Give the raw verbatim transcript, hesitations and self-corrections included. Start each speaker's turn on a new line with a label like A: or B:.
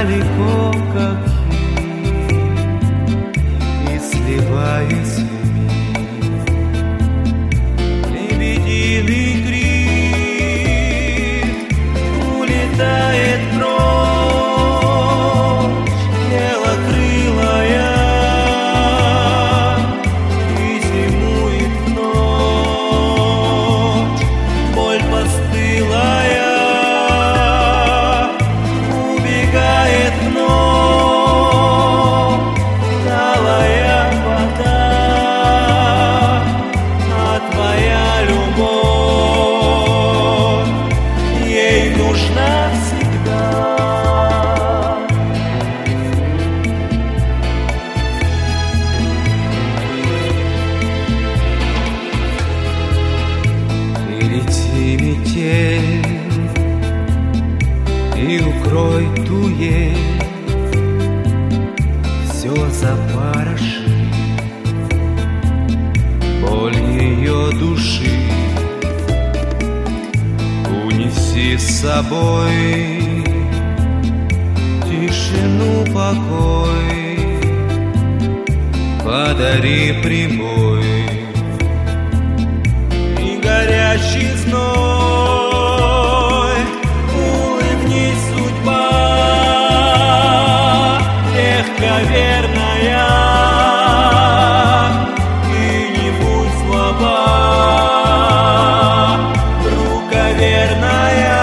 A: далеко, как и сливаясь в миг. Лебединый крик улетает прочь, белокрылая, и зимует ночь, боль постылая. Метель, и укрой туель, все запороши, боль ее души унеси с собой, тишину, покой подари прямой. Горящий зной, улыбнись, судьба, легковерная, и не будь слаба, рука верная.